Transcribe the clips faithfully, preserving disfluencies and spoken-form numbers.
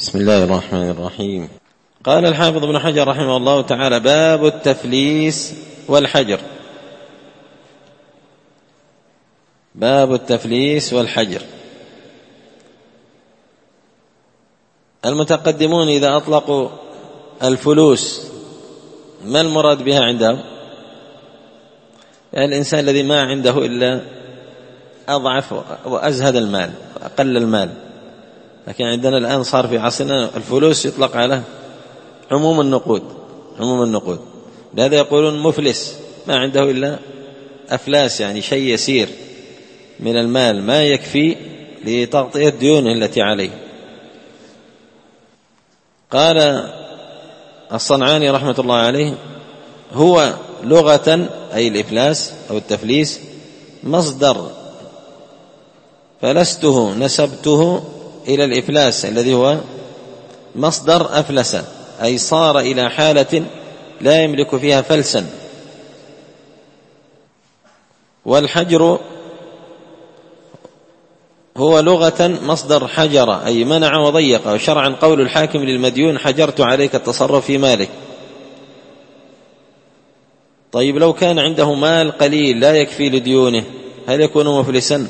بسم الله الرحمن الرحيم. قال الحافظ ابن حجر رحمه الله تعالى: باب التفليس والحجر. باب التفليس والحجر. المتقدمون إذا أطلقوا الفلوس ما المراد بها عندهم؟ يعني الإنسان الذي ما عنده إلا أضعف وأزهد المال وأقل المال. لكن عندنا الآن صار في عصرنا الفلوس يطلق على عموم النقود عموم النقود لهذا يقولون مفلس، ما عنده إلا أفلاس، يعني شيء يسير من المال ما يكفي لتغطية ديونه التي عليه. قال الصنعاني رحمة الله عليه: هو لغة أي الإفلاس أو التفليس مصدر فلسته نسبته إلى الإفلاس الذي هو مصدر أفلس، أي صار إلى حالة لا يملك فيها فلسا. والحجر هو لغة مصدر حجر أي منع وضيق، وشرعا قول الحاكم للمديون: حجرت عليك التصرف في مالك. طيب لو كان عنده مال قليل لا يكفي لديونه هل يكون مفلسا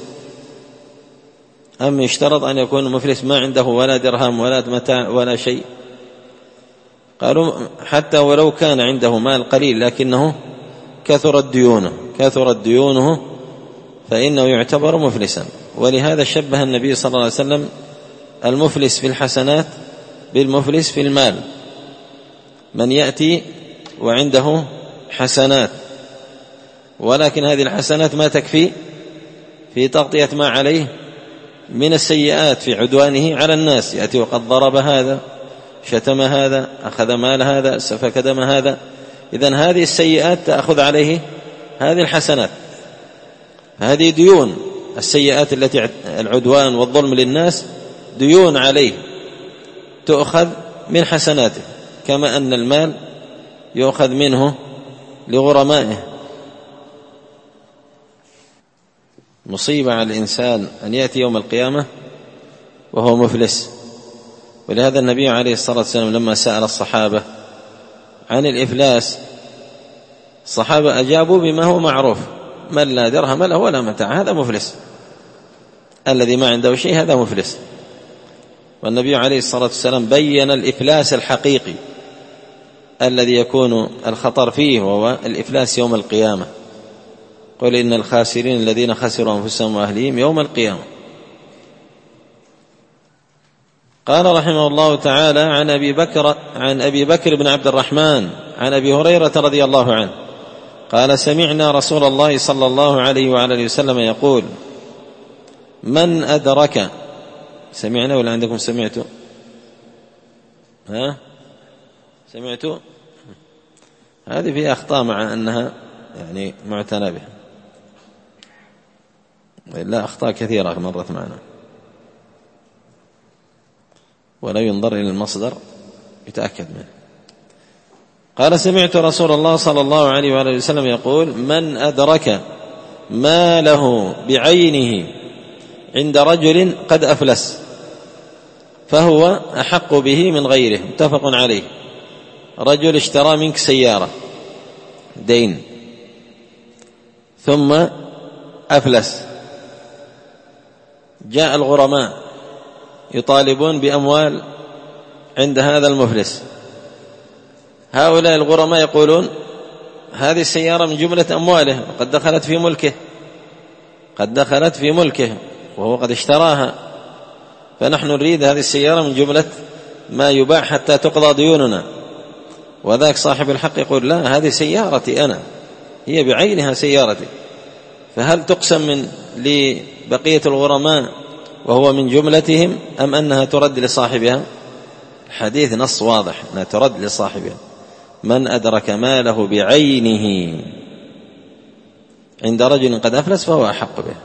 أم يشترط أن يكون مفلس ما عنده ولا درهم ولا متاع ولا شيء؟ قالوا حتى ولو كان عنده مال قليل لكنه كثرت ديونه كثرت ديونه فإنه يعتبر مفلسا. ولهذا شبه النبي صلى الله عليه وسلم المفلس في الحسنات بالمفلس في المال. من يأتي وعنده حسنات ولكن هذه الحسنات ما تكفي في تغطية ما عليه من السيئات في عدوانه على الناس، يأتي وقد ضرب هذا، شتم هذا، أخذ مال هذا، سفك دم هذا. إذن هذه السيئات تأخذ عليه هذه الحسنات، هذه ديون. السيئات التي العدوان والظلم للناس ديون عليه تؤخذ من حسناته، كما أن المال يؤخذ منه لغرمائه. مصيبة على الإنسان أن يأتي يوم القيامة وهو مفلس. ولهذا النبي عليه الصلاة والسلام لما سأل الصحابة عن الإفلاس الصحابة أجابوا بما هو معروف: من لا درهم له ولا متاع هذا مفلس، الذي ما عنده شيء هذا مفلس. والنبي عليه الصلاة والسلام بين الإفلاس الحقيقي الذي يكون الخطر فيه وهو الإفلاس يوم القيامة: قل إن الخاسرين الذين خسروا أنفسهم وأهليهم يوم القيامة. قال رحمه الله تعالى: عن أبي بكر عن أبي بكر بن عبد الرحمن عن أبي هريرة رضي الله عنه قال: سمعنا رسول الله صلى الله عليه وعلى اله وسلم يقول: من أدرك. سمعنا ولا عندكم سمعتوا؟ ها سمعتوا؟ هذه فيها أخطاء مع أنها يعني معتنى بها، لا أخطاء كثيرة مرت معنا. ولا ينظر إلى المصدر يتأكد منه. قال: سمعت رسول الله صلى الله عليه وآله وسلم يقول: من أدرك ماله بعينه عند رجل قد أفلس فهو أحق به من غيره. متفق عليه. رجل اشترى منك سيارة دين ثم أفلس، جاء الغرماء يطالبون بأموال عند هذا المفلس. هؤلاء الغرماء يقولون: هذه السيارة من جملة أمواله وقد دخلت في ملكه قد دخلت في ملكه وهو قد اشتراها، فنحن نريد هذه السيارة من جملة ما يباع حتى تقضى ديوننا. وذاك صاحب الحق يقول: لا، هذه سيارتي أنا، هي بعينها سيارتي، فهل تقسم من لبقية الغرماء وهو من جملتهم أم أنها ترد لصاحبها؟ الحديث نص واضح أنها ترد لصاحبها. من أدرك ماله بعينه عند رجل قد أفلس فهو أحق به.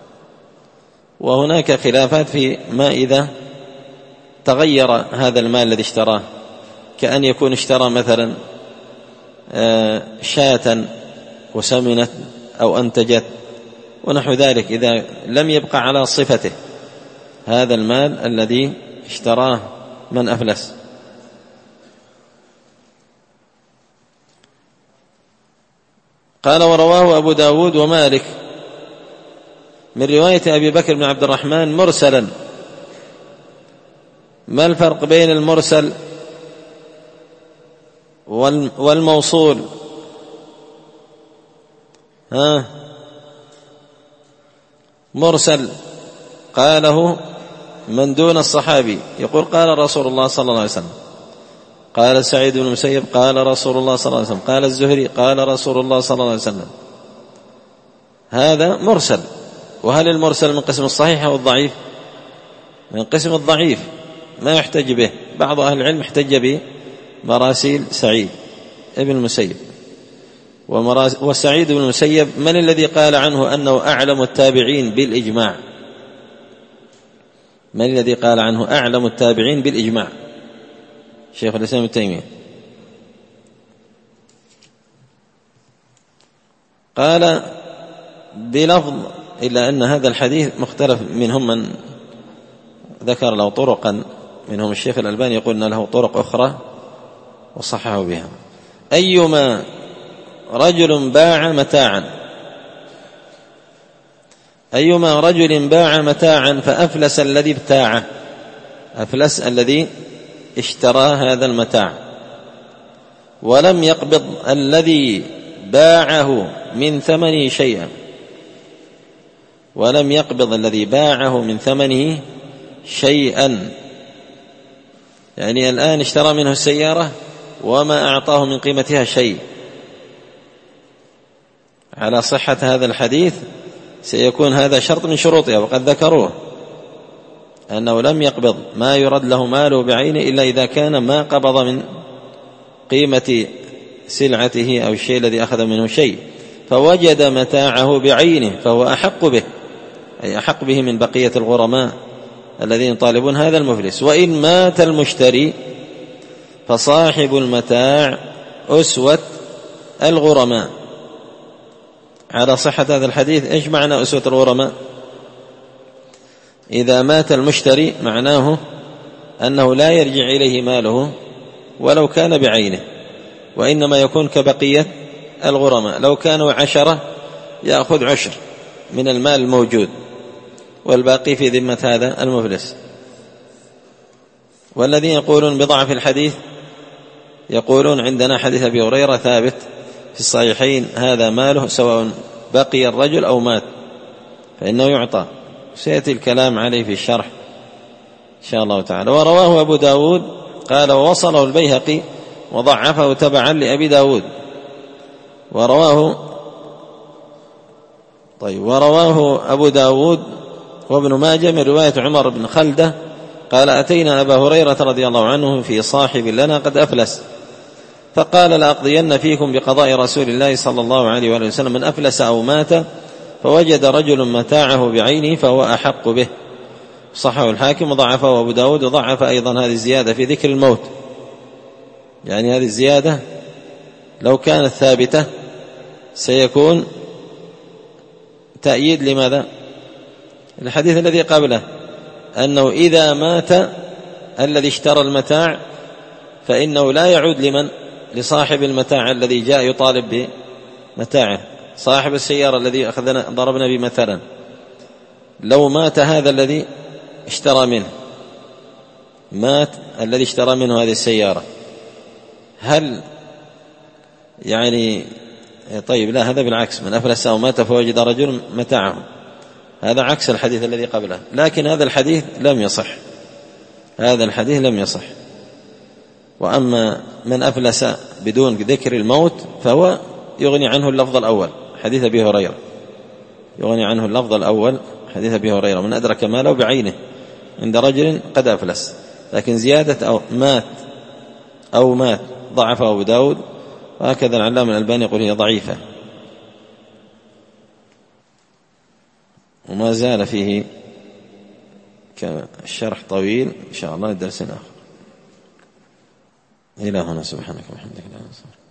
وهناك خلافات في ما إذا تغير هذا المال الذي اشتراه، كأن يكون اشترى مثلا شاة وسمنت أو أنتجت ونحو ذلك، إذا لم يبقى على صفته هذا المال الذي اشتراه من أفلس. قال ورواه أبو داود ومالك من رواية أبي بكر بن عبد الرحمن مرسلا. ما الفرق بين المرسل والموصول؟ ها مرسل قاله من دون الصحابي، يقول قال رسول الله صلى الله عليه وسلم، قال سعيد بن المسيب قال رسول الله صلى الله عليه وسلم، قال الزهري قال رسول الله صلى الله عليه وسلم، هذا مرسل. وهل المرسل من قسم الصحيح أو الضعيف؟ من قسم الضعيف، ما يحتج به. بعض أهل العلم احتج بمراسيل سعيد ابن المسيب. وسعيد بن المسيب من الذي قال عنه أنه أعلم التابعين بالإجماع؟ من الذي قال عنه أعلم التابعين بالإجماع؟ شيخ الإسلام ابن تيمية. قال بلفظ إلا أن هذا الحديث مختلف، منهم من ذكر له طرقا، منهم الشيخ الألباني يقول أن له طرق أخرى وصححه بها. أيما رجل باع متاعا أيما رجل باع متاعا فأفلس الذي ابتاعه، أفلس الذي اشترى هذا المتاع، ولم يقبض الذي باعه من ثمنه شيئا، ولم يقبض الذي باعه من ثمنه شيئا، يعني الآن اشترى منه السيارة وما أعطاه من قيمتها شيء. على صحة هذا الحديث سيكون هذا شرط من شروطها، وقد ذكروه أنه لم يقبض ما يرد له ماله بعينه إلا إذا كان ما قبض من قيمة سلعته أو الشيء الذي أخذ منه شيء، فوجد متاعه بعينه فهو أحق به، أي أحق به من بقية الغرماء الذين يطالبون هذا المفلس. وإن مات المشتري فصاحب المتاع أسوة الغرماء. على صحة هذا الحديث إيش معنى أسوة الغرماء؟ إذا مات المشتري معناه أنه لا يرجع إليه ماله ولو كان بعينه، وإنما يكون كبقية الغرماء، لو كانوا عشرة يأخذ عشر من المال الموجود والباقي في ذمة هذا المفلس. والذين يقولون بضعف الحديث يقولون عندنا حديث أبي هريرة ثابت في الصحيحين هذا ماله سواء بقي الرجل أو مات فإنه يعطى، سيأتي الكلام عليه في الشرح إن شاء الله تعالى. ورواه أبو داود قال ووصله البيهقي وضعفه تبعا لأبي داود. ورواه طيب ورواه أبو داود وابن ماجه من رواية عمر بن خلدة قال أتينا أبا هريرة رضي الله عنه في صاحب لنا قد أفلس، فقال لأقضين فيكم بقضاء رسول الله صلى الله عليه وآله وسلم من أفلس أو مات فوجد رجل متاعه بعينه فهو أحق به. صححه الحاكم وضعفه أبو داود، وضعف أيضا هذه الزيادة في ذكر الموت، يعني هذه الزيادة لو كانت ثابتة سيكون تأييد لماذا؟ الحديث الذي قبله أنه إذا مات الذي اشترى المتاع فإنه لا يعود لمن؟ لصاحب المتاع الذي جاء يطالب بمتاعه. صاحب السيارة الذي أخذنا ضربنا بمثلا، لو مات هذا الذي اشترى منه، مات الذي اشترى منه هذه السيارة، هل يعني طيب لا، هذا بالعكس، من أفلس أو مات فوجد رجل متاعه، هذا عكس الحديث الذي قبله. لكن هذا الحديث لم يصح، هذا الحديث لم يصح. وأما من أفلس بدون ذكر الموت فهو يغني عنه اللفظ الأول حديث أبي هريرة، يغني عنه اللفظ الأول حديث أبي هريرة من أدرك ماله بعينه عند رجل قد أفلس. لكن زيادة أو مات أو مات ضعفه أبو داود، وهكذا العلامة الألباني يقول هي ضعيفة، وما زال فيه كالشرح طويل إن شاء الله الدرس الآخر. إلى هنا سبحانك وبحمدك لا إله إلا أنت.